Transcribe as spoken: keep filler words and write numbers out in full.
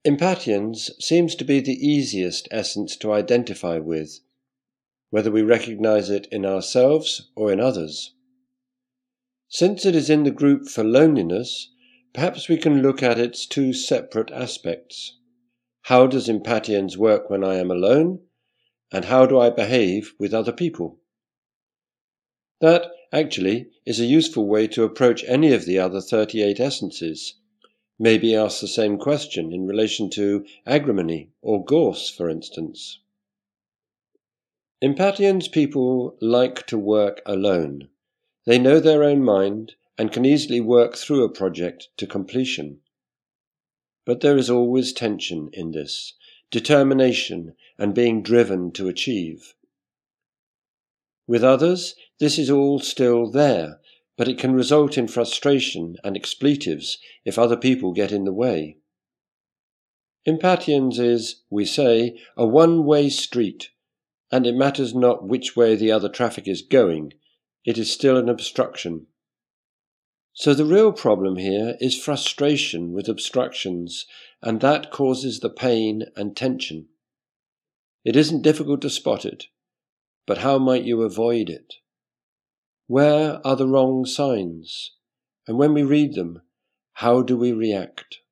Empathians seems to be the easiest essence to identify with, whether we recognize it in ourselves or in others. Since it is in the group for loneliness, perhaps we can look at its two separate aspects. How does empathians work when I am alone, and how do I behave with other people? That, actually, is a useful way to approach any of the other thirty-eight essences. Maybe ask the same question in relation to agrimony or gorse, for instance. Empathians people like to work alone. They know their own mind and can easily work through a project to completion. But there is always tension in this, determination and being driven to achieve. With others, this is all still there, but it can result in frustration and expletives if other people get in the way. Empathians is, we say, a one-way street, and it matters not which way the other traffic is going, it is still an obstruction. So the real problem here is frustration with obstructions, and that causes the pain and tension. It isn't difficult to spot it, but how might you avoid it? Where are the wrong signs? And when we read them, how do we react?